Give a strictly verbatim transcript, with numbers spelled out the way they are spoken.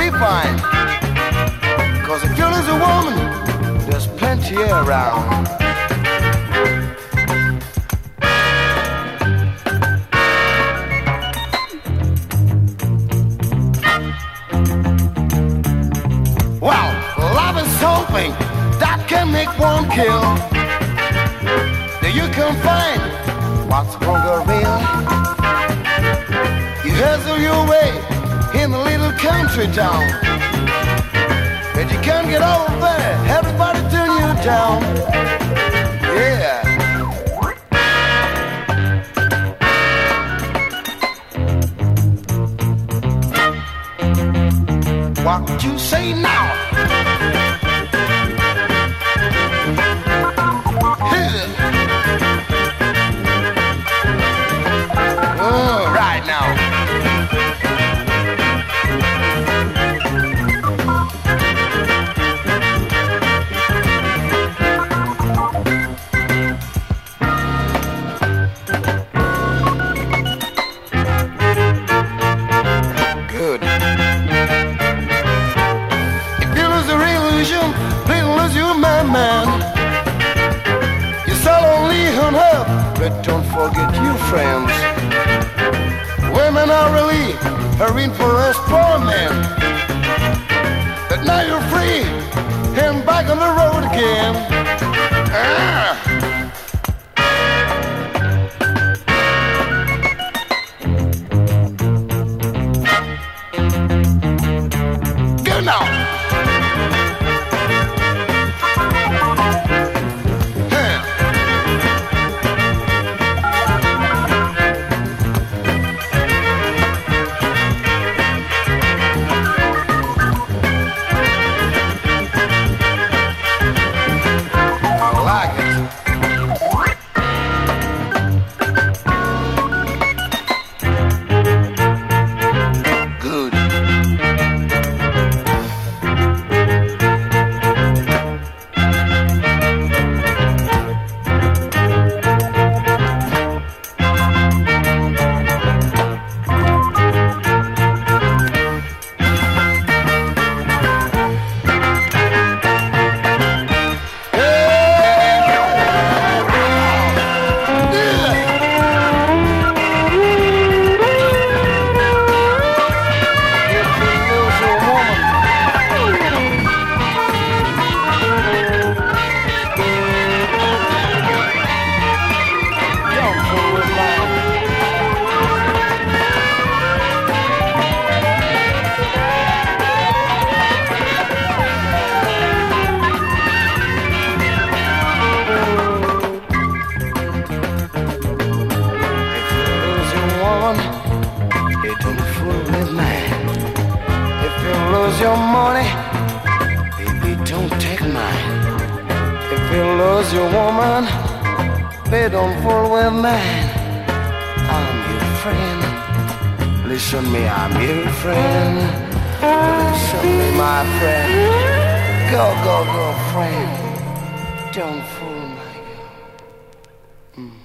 be fine. Cause if you lose a woman, there's plenty around. Well, love is something that can make one kill. That you can find what's wrong or real. You hustle your way in a little country town, but you can't get over there. Everybody turn you down. Yeah. What you say now? Oh, right now. Good. If you lose the illusion, please lose you, my man. You're so lonely on earth, but don't forget your friends. Women are really are in for us poor men. But now you're free and back on the road again. Ah. Good now. It don't fool with mine. If you lose your money, baby, don't take mine. If you lose your woman, baby, don't fool with mine. I'm your friend. Listen me, I'm your friend. Listen me, my friend. Go, go, go, friend. Don't fool my girl. Mm.